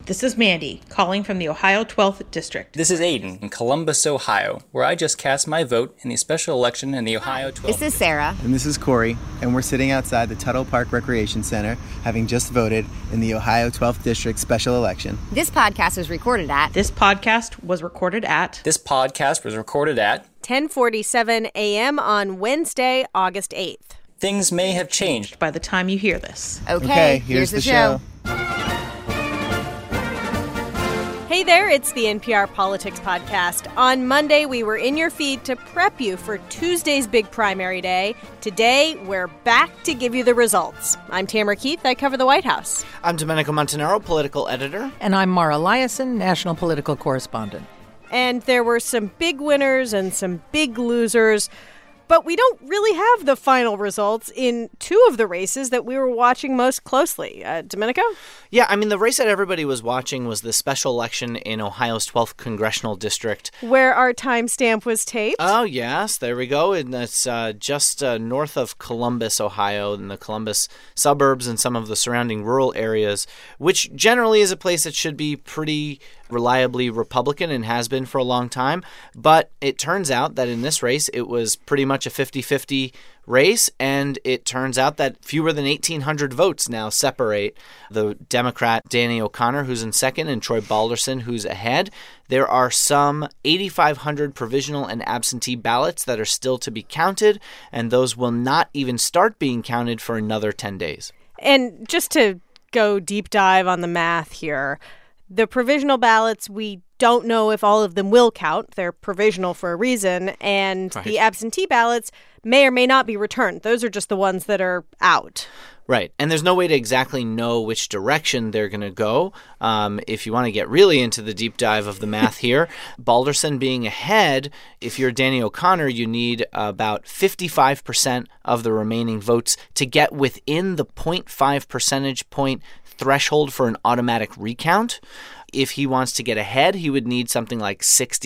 This is Mandy, calling from the Ohio 12th District. This is Aiden in Columbus, Ohio, where I just cast my vote in the special election in the Ohio 12th This is Sarah. And this is Corey, and we're sitting outside the Tuttle Park Recreation Center, having just voted in the Ohio 12th District special election. This podcast was recorded at... This podcast was recorded at... 10:47 a.m. on Wednesday, August 8th. Things may have changed by the time you hear this. Okay, here's the show. Hey there, it's the NPR Politics Podcast. On Monday, we were in your feed to prep you for Tuesday's big primary day. Today, we're back to give you the results. I'm Tamara Keith. I cover the White House. I'm Domenico Montanaro, political editor. And I'm Mara Liasson, national political correspondent. And there were some big winners and some big losers. But we don't really have the final results in two of the races that we were watching most closely. Domenico? Yeah, I mean, the race that everybody was watching was the special election in Ohio's 12th congressional district. Where our timestamp was taped. Oh, yes, there we go. And it's just north of Columbus, Ohio, in the Columbus suburbs and some of the surrounding rural areas, which generally is a place that should be pretty reliably Republican and has been for a long time. But it turns out that in this race, it was pretty much a 50-50 race, and it turns out that fewer than 1,800 votes now separate the Democrat Danny O'Connor, who's in second, and Troy Balderson, who's ahead. There are some 8,500 provisional and absentee ballots that are still to be counted, and those will not even start being counted for another 10 days. And just to go deep dive on the math here, the provisional ballots, we don't know if all of them will count. They're provisional for a reason. And Right. The absentee ballots may or may not be returned. Those are just the ones that are out. Right. And there's no way to exactly know which direction they're going to go. If you want to get really into the deep dive of the math here, Balderson being ahead, if you're Danny O'Connor, you need about 55% of the remaining votes to get within the 0.5 percentage point threshold for an automatic recount. If he wants to get ahead, he would need something like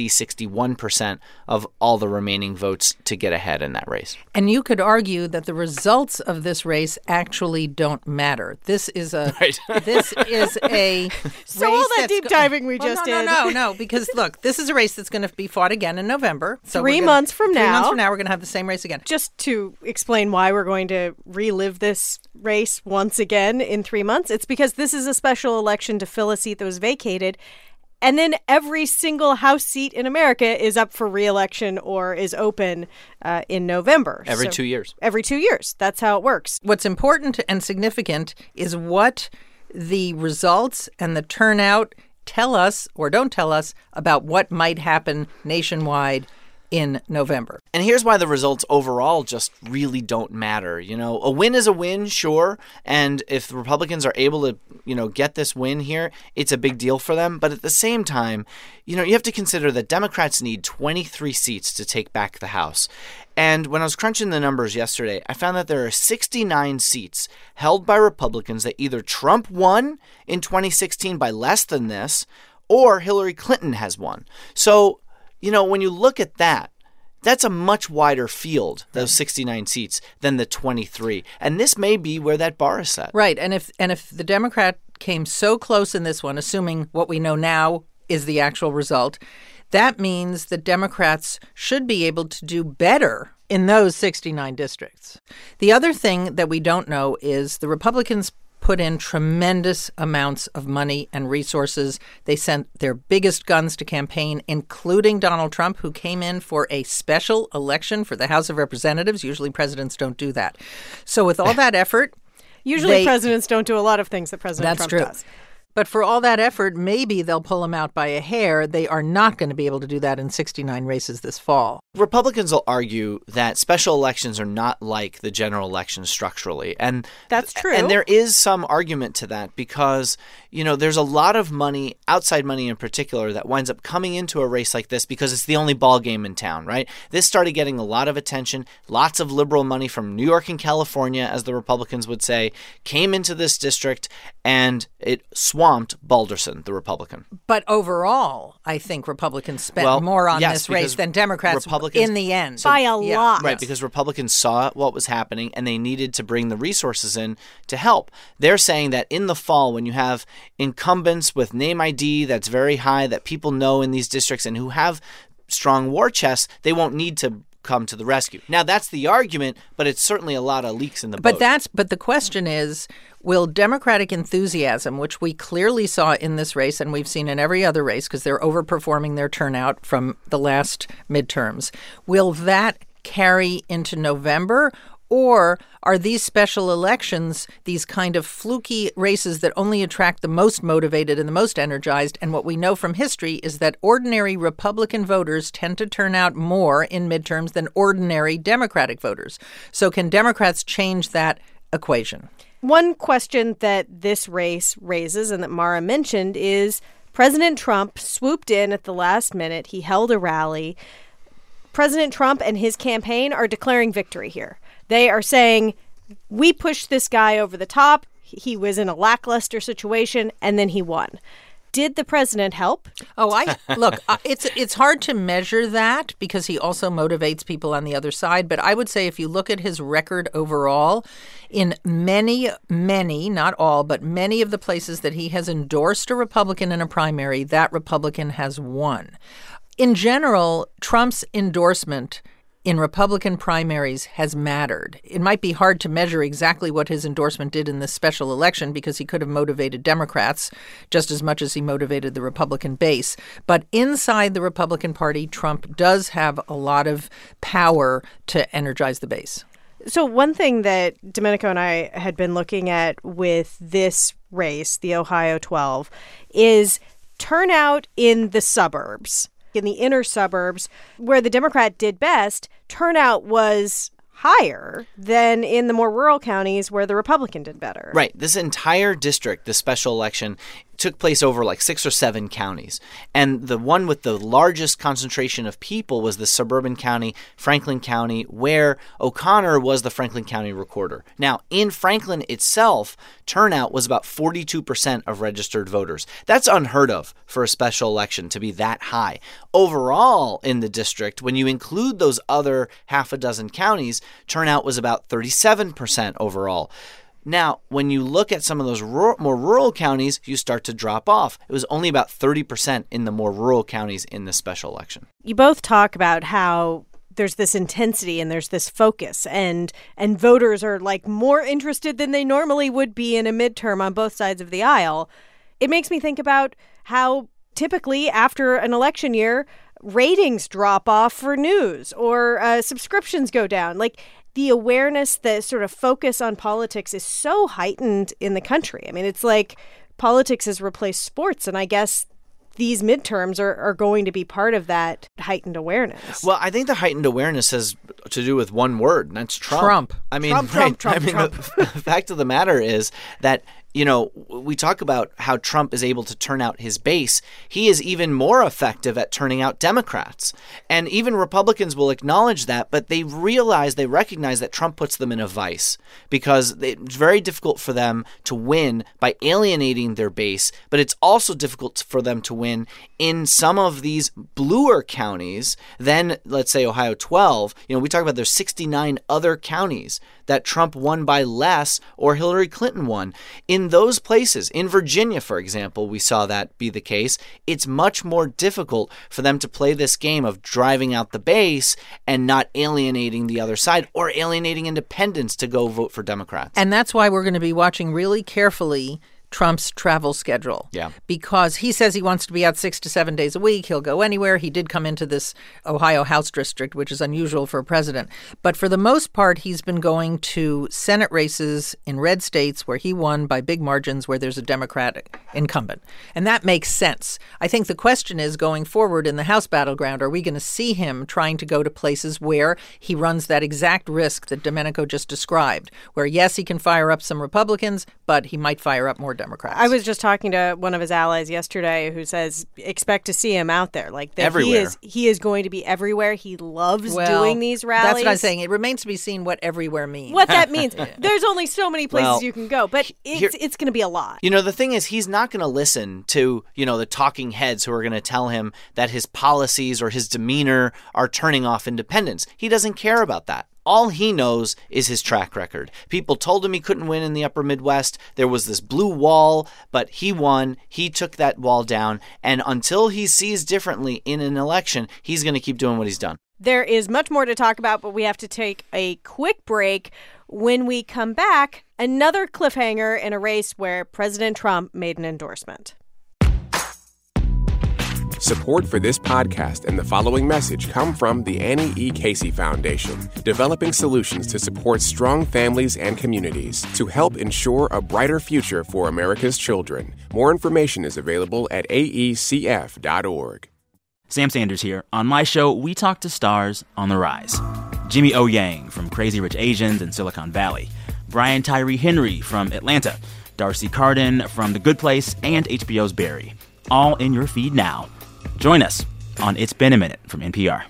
61% of all the remaining votes to get ahead in that race. And you could argue that the results of this race actually don't matter. This is a Right. This is a So race all that that's deep diving we just did. No, because look, this is a race that's going to be fought again in November. So 3 months from 3 months now. from now, we're going to have the same race again. Just to explain why we're going to relive this race once again in 3 months, it's because this is a special election to fill a seat that was vacated. And then every single House seat in America is up for re-election or is open in November. Every 2 years. Every 2 years. That's how it works. What's important and significant is what the results and the turnout tell us or don't tell us about what might happen nationwide in November. And here's why the results overall just really don't matter. You know, a win is a win, sure. And if the Republicans are able to, get this win here, it's a big deal for them. But at the same time, you have to consider that Democrats need 23 seats to take back the House. And when I was crunching the numbers yesterday, I found that there are 69 seats held by Republicans that either Trump won in 2016 by less than this, or Hillary Clinton has won. So, when you look at that, that's a much wider field, those 69 seats, than the 23. And this may be where that bar is set. Right. And if the Democrat came so close in this one, assuming what we know now is the actual result, that means that Democrats should be able to do better in those 69 districts. The other thing that we don't know is the Republicans put in tremendous amounts of money and resources. They sent their biggest guns to campaign, including Donald Trump, who came in for a special election for the House of Representatives. Usually presidents don't do that. So with all that effort... Usually presidents don't do a lot of things that President Trump does. But for all that effort, maybe they'll pull him out by a hair. They are not going to be able to do that in 69 races this fall. Republicans will argue that special elections are not like the general election structurally. And that's true. And there is some argument to that because, there's a lot of money, outside money in particular, that winds up coming into a race like this because it's the only ball game in town, right? This started getting a lot of attention. Lots of liberal money from New York and California, as the Republicans would say, came into this district, and it swamped swamped Balderson, the Republican. But overall, I think Republicans spent more on this race than Democrats in the end. By a lot. Right, because Republicans saw what was happening and they needed to bring the resources in to help. They're saying that in the fall, when you have incumbents with name ID that's very high, that people know in these districts and who have strong war chests, they won't need to come to the rescue. Now, that's the argument, but it's certainly a lot of leaks in the boat. But the question is, will Democratic enthusiasm, which we clearly saw in this race and we've seen in every other race because they're overperforming their turnout from the last midterms, will that carry into November? Or are these special elections these kind of fluky races that only attract the most motivated and the most energized? And what we know from history is that ordinary Republican voters tend to turn out more in midterms than ordinary Democratic voters. So can Democrats change that equation? One question that this race raises and that Mara mentioned is President Trump swooped in at the last minute. He held a rally. President Trump and his campaign are declaring victory here. They are saying, we pushed this guy over the top. He was in a lackluster situation, and then he won. Did the president help? Look, it's hard to measure that because he also motivates people on the other side. But I would say if you look at his record overall, in many, not all, but many of the places that he has endorsed a Republican in a primary, that Republican has won. In general, Trump's endorsement in Republican primaries has mattered. It might be hard to measure exactly what his endorsement did in this special election because he could have motivated Democrats just as much as he motivated the Republican base. But inside the Republican Party, Trump does have a lot of power to energize the base. So one thing that Domenico and I had been looking at with this race, the Ohio 12, is turnout in the suburbs. In the inner suburbs, where the Democrat did best, turnout was higher than in the more rural counties where the Republican did better. Right. This entire district, this special election, took place over like 6 or 7 counties. And the one with the largest concentration of people was the suburban county, Franklin County, where O'Connor was the Franklin County recorder. Now, in Franklin itself, turnout was about 42% of registered voters. That's unheard of for a special election to be that high. Overall, in the district, when you include those other half a dozen counties, turnout was about 37% overall. Now, when you look at some of those more rural counties, you start to drop off. It was only about 30% in the more rural counties in this special election. You both talk about how there's this intensity and there's this focus and voters are like more interested than they normally would be in a midterm on both sides of the aisle. It makes me think about how typically after an election year, ratings drop off for news or subscriptions go down. Like, the awareness, the sort of focus on politics is so heightened in the country. I mean, it's like politics has replaced sports, and I guess these midterms are going to be part of that heightened awareness. Well, I think the heightened awareness has to do with one word, and that's Trump. I mean, Trump. The fact of the matter is that, you know, we talk about how Trump is able to turn out his base. He is even more effective at turning out Democrats. And even Republicans will acknowledge that, but they recognize that Trump puts them in a vice because it's very difficult for them to win by alienating their base, but it's also difficult for them to win in some of these bluer counties than, let's say, Ohio 12. You know, we talk about there's 69 other counties that Trump won by less or Hillary Clinton won. In those places, in Virginia, for example, we saw that be the case. It's much more difficult for them to play this game of driving out the base and not alienating the other side or alienating independents to go vote for Democrats. And that's why we're going to be watching really carefully Trump's travel schedule. Yeah. Because he says he wants to be out 6 to 7 days a week. He'll go anywhere. He did come into this Ohio House district, which is unusual for a president. But for the most part, he's been going to Senate races in red states where he won by big margins where there's a Democratic incumbent. And that makes sense. I think the question is, going forward in the House battleground, are we going to see him trying to go to places where he runs that exact risk that Domenico just described, where, yes, he can fire up some Republicans, but he might fire up more Democrats. I was just talking to one of his allies yesterday who says expect to see him out there. Like that Everywhere. He is going to be everywhere. He loves doing these rallies. That's what I'm saying. It remains to be seen what everywhere means. What that means. There's only so many places you can go, but it's going to be a lot. You know, the thing is, he's not going to listen to, the talking heads who are going to tell him that his policies or his demeanor are turning off independence. He doesn't care about that. All he knows is his track record. People told him he couldn't win in the upper Midwest. There was this blue wall, but he won. He took that wall down. And until he sees differently in an election, he's going to keep doing what he's done. There is much more to talk about, but we have to take a quick break. When we come back, another cliffhanger in a race where President Trump made an endorsement. Support for this podcast and the following message come from the Annie E. Casey Foundation, developing solutions to support strong families and communities to help ensure a brighter future for America's children. More information is available at aecf.org. Sam Sanders here. On my show, we talk to stars on the rise. Jimmy O. Yang from Crazy Rich Asians and Silicon Valley. Brian Tyree Henry from Atlanta. Darcy Carden from The Good Place and HBO's Barry. All in your feed now. Join us on It's Been a Minute from NPR.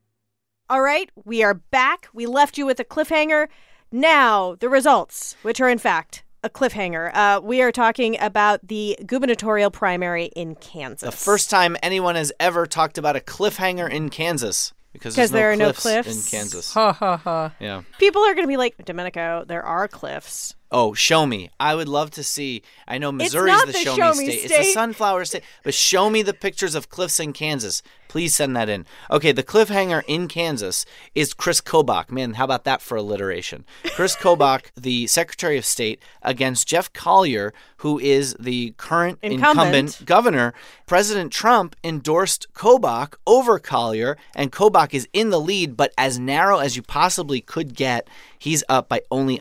All right, we are back. We left you with a cliffhanger. Now, the results, which are in fact a cliffhanger. We are talking about the gubernatorial primary in Kansas. The first time anyone has ever talked about a cliffhanger in Kansas. Because there are no cliffs cliffs in Kansas. Ha, ha, ha. Yeah. People are going to be like, Domenico, there are cliffs. Oh, show me. I would love to see. I know Missouri's not the the show show me me state. state. It's the sunflower state. But show me the pictures of cliffs in Kansas. Please send that in. Okay, the cliffhanger in Kansas is Chris Kobach. Man, how about that for alliteration? Chris Kobach, the Secretary of State, against Jeff Collier, who is the current incumbent governor. President Trump endorsed Kobach over Collier, and Kobach is in the lead, but as narrow as you possibly could get. He's up by only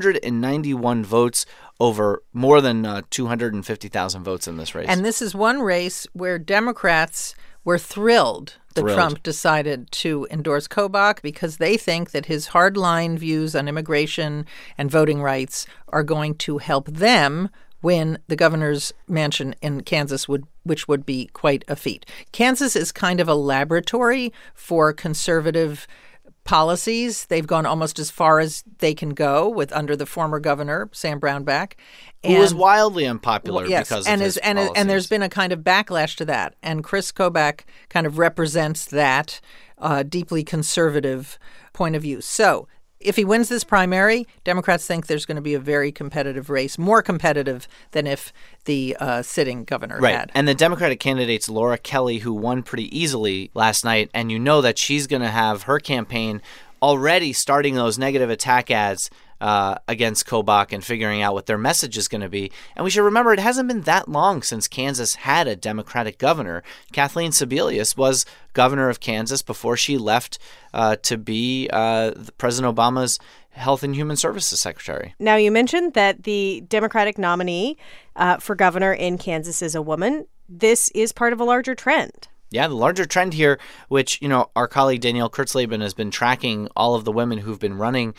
191 votes over more than 250,000 votes in this race. And this is one race where Democrats were thrilled that Trump decided to endorse Kobach because they think that his hardline views on immigration and voting rights are going to help them win the governor's mansion in Kansas, which would be quite a feat. Kansas is kind of a laboratory for conservative policies. They've gone almost as far as they can go with under the former governor, Sam Brownback. Who was wildly unpopular because of his policies. And there's been a kind of backlash to that. And Chris Kobach kind of represents that deeply conservative point of view. So if he wins this primary, Democrats think there's going to be a very competitive race, more competitive than if the sitting governor had. And the Democratic candidate's Laura Kelly, who won pretty easily last night, and you know that she's going to have her campaign already starting those negative attack ads against Kobach and figuring out what their message is going to be. And we should remember it hasn't been that long since Kansas had a Democratic governor. Kathleen Sebelius was governor of Kansas before she left to be President Obama's Health and Human Services Secretary. Now, you mentioned that the Democratic nominee for governor in Kansas is a woman. This is part of a larger trend. Yeah, the larger trend here, which, our colleague Danielle Kurtzleben has been tracking all of the women who've been running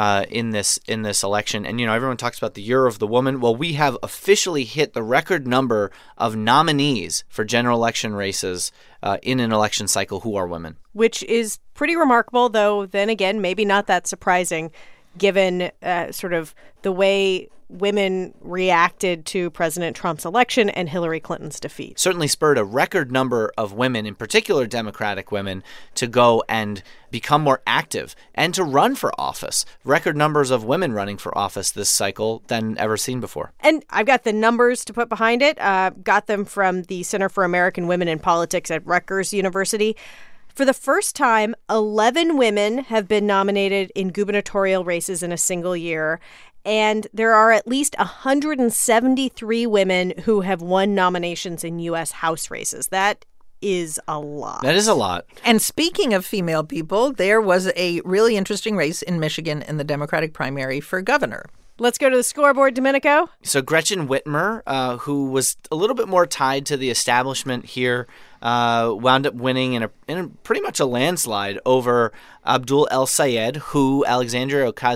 in this election. And, everyone talks about the year of the woman. Well, we have officially hit the record number of nominees for general election races in an election cycle who are women. Which is pretty remarkable, though, then again, maybe not that surprising, given sort of the way women reacted to President Trump's election and Hillary Clinton's defeat. Certainly spurred a record number of women, in particular Democratic women, to go and become more active and to run for office. Record numbers of women running for office this cycle than ever seen before. And I've got the numbers to put behind it. Got them from the Center for American Women in Politics at Rutgers University. For the first time, 11 women have been nominated in gubernatorial races in a single year. And there are at least 173 women who have won nominations in U.S. House races. That is a lot. That is a lot. And speaking of female people, there was a really interesting race in Michigan in the Democratic primary for governor. Let's go to the scoreboard, Domenico. So Gretchen Whitmer, who was a little bit more tied to the establishment here, wound up winning in a pretty much a landslide over Abdul El Sayed, who Alexandria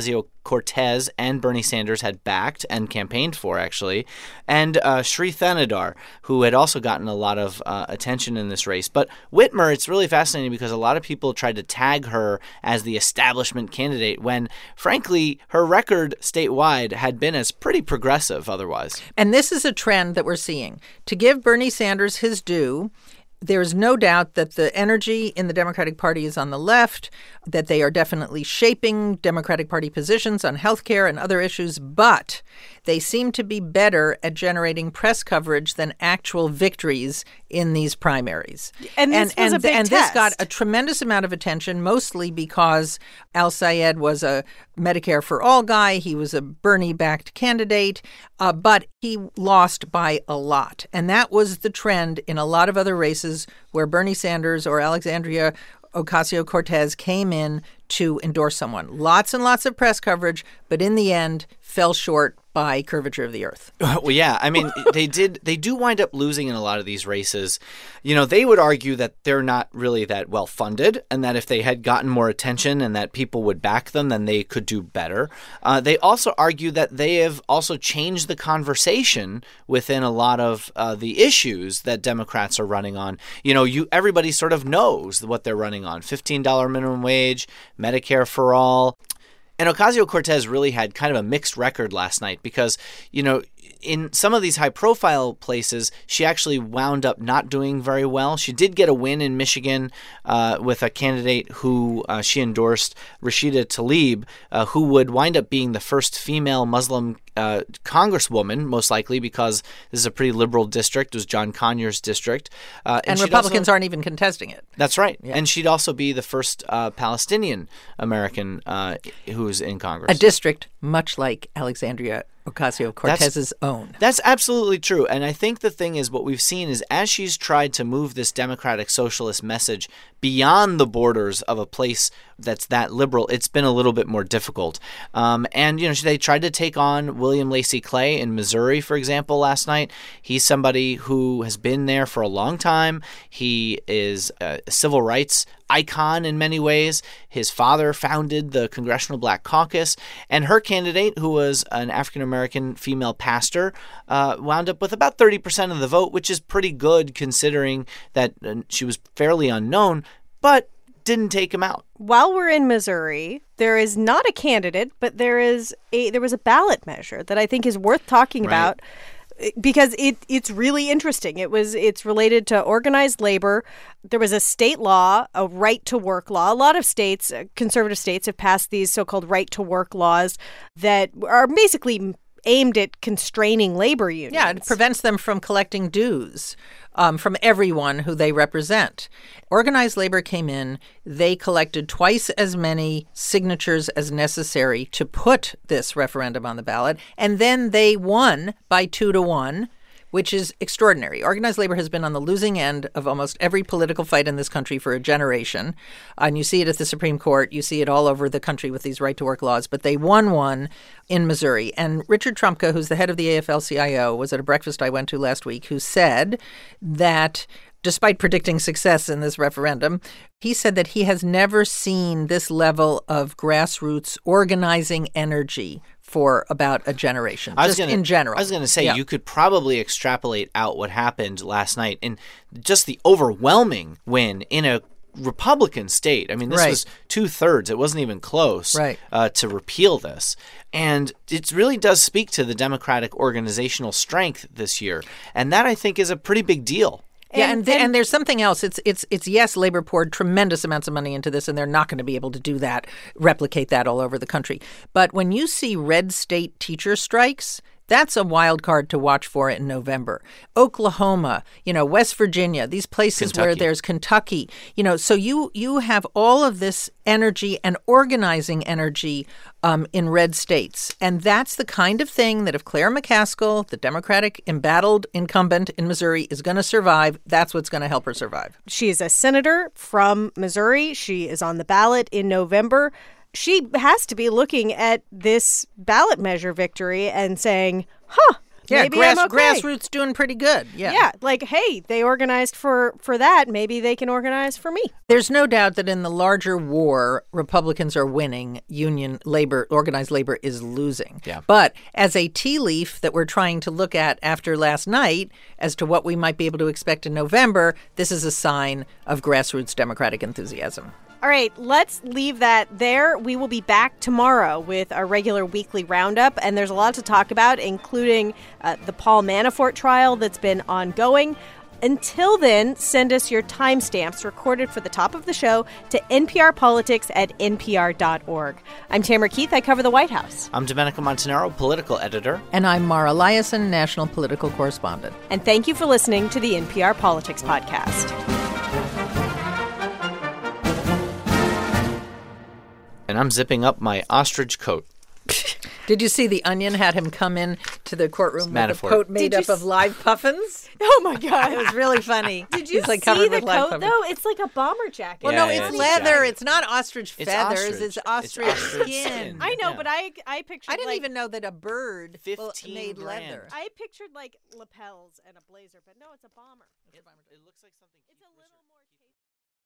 Ocasio-Cortez and Bernie Sanders had backed and campaigned for, actually, and Sri Thanedar, who had also gotten a lot of attention in this race. But Whitmer, it's really fascinating because a lot of people tried to tag her as the establishment candidate when, frankly, her record statewide had been as pretty progressive otherwise. And this is a trend that we're seeing. To give Bernie Sanders his due, there's no doubt that the energy in the Democratic Party is on the left, that they are definitely shaping Democratic Party positions on health care and other issues, but they seem to be better at generating press coverage than actual victories in these primaries. And this was a big and test. This got a tremendous amount of attention, mostly because Al-Sayed was a Medicare for All guy. He was a Bernie-backed candidate, but he lost by a lot. And that was the trend in a lot of other races where Bernie Sanders or Alexandria Ocasio-Cortez came in to endorse someone. Lots and lots of press coverage, but in the end fell short by curvature of the earth. Well, yeah. I mean, they do wind up losing in a lot of these races. You know, they would argue that they're not really that well funded and that if they had gotten more attention and that people would back them, then they could do better. They also argue that they have also changed the conversation within a lot of the issues that Democrats are running on. You know, everybody sort of knows what they're running on. $15 minimum wage, Medicare for all. And Ocasio-Cortez really had kind of a mixed record last night because, you know, in some of these high-profile places, she actually wound up not doing very well. She did get a win in Michigan with a candidate who she endorsed, Rashida Tlaib, who would wind up being the first female Muslim congresswoman, most likely, because this is a pretty liberal district. It was John Conyers' district. And Republicans aren't even contesting it. That's right. Yeah. And she'd also be the first Palestinian American who's in Congress. A district much like Alexandria Ocasio-Cortez's own. That's absolutely true. And I think the thing is, what we've seen is as she's tried to move this democratic socialist message beyond the borders of a place that's that liberal, it's been a little bit more difficult. And, you know, they tried to take on William Lacey Clay in Missouri, for example, last night. He's somebody who has been there for a long time. He is a civil rights icon in many ways. His father founded the Congressional Black Caucus, and her candidate, who was an African-American female pastor, wound up with about 30% of the vote, which is pretty good considering that she was fairly unknown, but didn't take him out. While we're in Missouri, there is not a candidate, but there was a ballot measure that I think is worth talking about. Because it's really interesting. It's related to organized labor. There was a state law, a right-to-work law. A lot of states, conservative states, have passed these so-called right-to-work laws that are basically aimed at constraining labor unions. Yeah, it prevents them from collecting dues from everyone who they represent. Organized labor came in. They collected twice as many signatures as necessary to put this referendum on the ballot. And then they won by 2-1, which is extraordinary. Organized labor has been on the losing end of almost every political fight in this country for a generation. And you see it at the Supreme Court. You see it all over the country with these right-to-work laws. But they won one in Missouri. And Richard Trumka, who's the head of the AFL-CIO, was at a breakfast I went to last week, who said that despite predicting success in this referendum, he said that he has never seen this level of grassroots organizing energy for about a generation, in general. I was going to say, you could probably extrapolate out what happened last night and just the overwhelming win in a Republican state. I mean, this was 2/3. It wasn't even close to repeal this. And it really does speak to the Democratic organizational strength this year. And that, I think, is a pretty big deal. Yeah, and there's something else. It's yes, Labor poured tremendous amounts of money into this, and they're not going to be able to do that, replicate that all over the country. But when you see red state teacher strikes, that's a wild card to watch for in November. Oklahoma, West Virginia, these places where there's Kentucky, so you have all of this energy and organizing energy in red states. And that's the kind of thing that if Claire McCaskill, the Democratic embattled incumbent in Missouri, is going to survive, that's what's going to help her survive. She is a senator from Missouri. She is on the ballot in November. She has to be looking at this ballot measure victory and saying, Yeah, maybe I'm okay. grassroots doing pretty good. Yeah, like, hey, they organized for that. Maybe they can organize for me. There's no doubt that in the larger war, Republicans are winning. Union labor, organized labor is losing. Yeah. But as a tea leaf that we're trying to look at after last night as to what we might be able to expect in November, this is a sign of grassroots Democratic enthusiasm. All right, let's leave that there. We will be back tomorrow with our regular weekly roundup, and there's a lot to talk about, including the Paul Manafort trial that's been ongoing. Until then, send us your timestamps recorded for the top of the show to nprpolitics@npr.org. I'm Tamara Keith. I cover the White House. I'm Domenico Montanaro, political editor. And I'm Mara Liasson, national political correspondent. And thank you for listening to the NPR Politics Podcast. And I'm zipping up my ostrich coat. Did you see The Onion had him come in to the courtroom with a Manafort. coat made up of live puffins? Oh, my God. It was really funny. Did you He's like see covered the with live coat, puffins. though? It's like a bomber jacket. Well, Yeah, no, yeah, it's it's leather. jacket. It's not ostrich It's feathers. ostrich. It's It's ostrich ostrich skin. skin. I know, Yeah. but I pictured I didn't like, even know that a bird 15 made grand. leather. I pictured like lapels and a blazer, but no, it's a bomber. It looks like something. It's a little more